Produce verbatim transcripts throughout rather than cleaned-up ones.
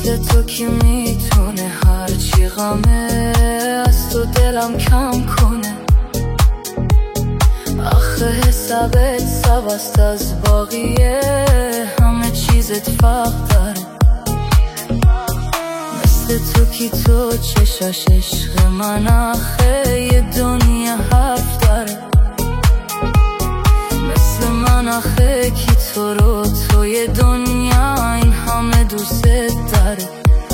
مثل تو کی میتونه هرچی غمه از تو دلم کم کنه. آخه حسابت سبست از باقیه، همه چیزت فرق داره. مثل تو کی تو چشاش عشق من آخه یه دنیا حرف داره. مثل من آخه کی تو رو توی دنیا این همه دوست داره.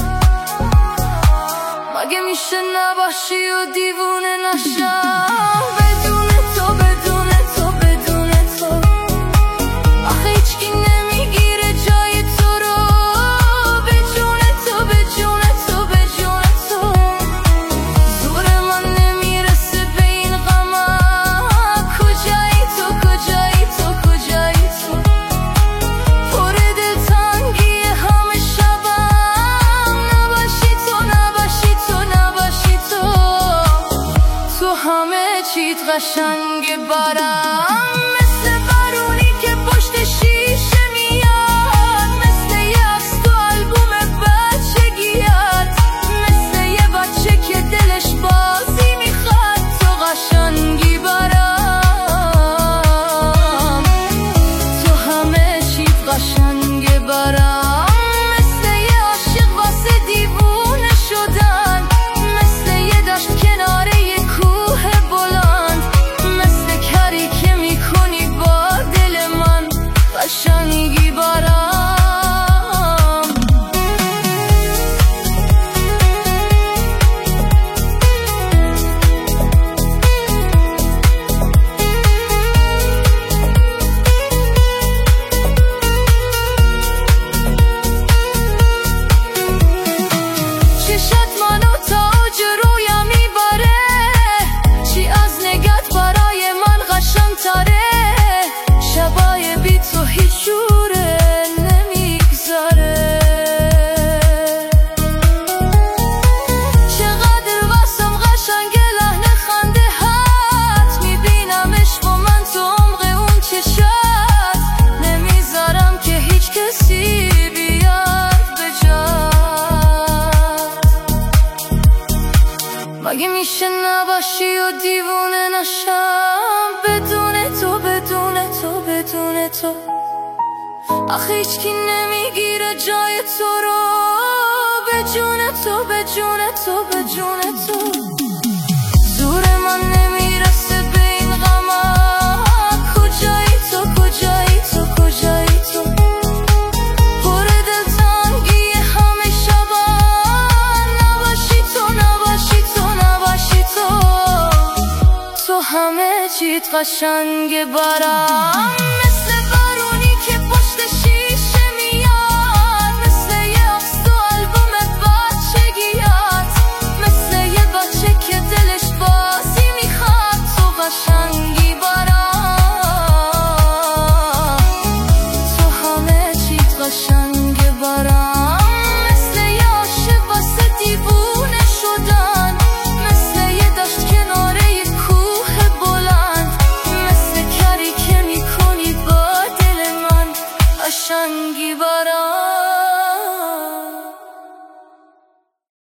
مگه میشه نباشی و دیوونه نشم بدون تو بدون تو بدون تو. آخه هیچکی نمیگیره جای تو رو به جون تو به جون تو به جون تو. زور من نمیرسه به این غمم، کجایی تو کجایی تو کجایی تو. پر دلتنگی همه شبم، نباشی تو نباشی تو نباشی تو. تو همه چیت قشنگه برام، مثل بارونی که پشت شیشه میاد، مثل یه عکس تو آلبوم بچگیات، مثل یه بچه که دلش بازی میخواد. تو قشنگی برام، تو همه چیت قشنگه برام. مثل یه عاشق واسه دیوونه شدن، مثل یه دشت کناره یه کوه بلند، مثل کاری که میکنی با دل من قشنگی برام. چشات منو تا اوج رویم میبره، چی از نگات برای من قشنگ تره. شبای بی تو هیچ جوره نمیگذره. چقدر واسم قشنگ لحن خنده هات، میبینمش با من تو عمق اون چشات. نمیذارم که هیچ کسی بیاد به جات. مگه میشه نباشی و دیوونه نشم بدون تو بدون تو بدون تو. آخه هیچکی نمیگیره جای تو رو به جون تو به جون تو به جون تو. زور من نمیرسه به این غمم، کجایی تو کجایی تو کجایی تو. پر دلتنگی همه شبم، نباشی تو نباشی تو نباشی تو. تو همه چیت قشنگه برام، مثل بارونی که پشت شیشه میاد، مثل یه عکس تو آلبوم بچگیات، مثل یه بچه که دلش بازی میخواد. تو قشنگی برام، تو همه چیت قشنگه برام. مثل یه عاشق واسه دیوونه شدن، مثل یه دشت کناره یه کوه بلند، مثل کاری که میکنی با دل من قشنگی برام.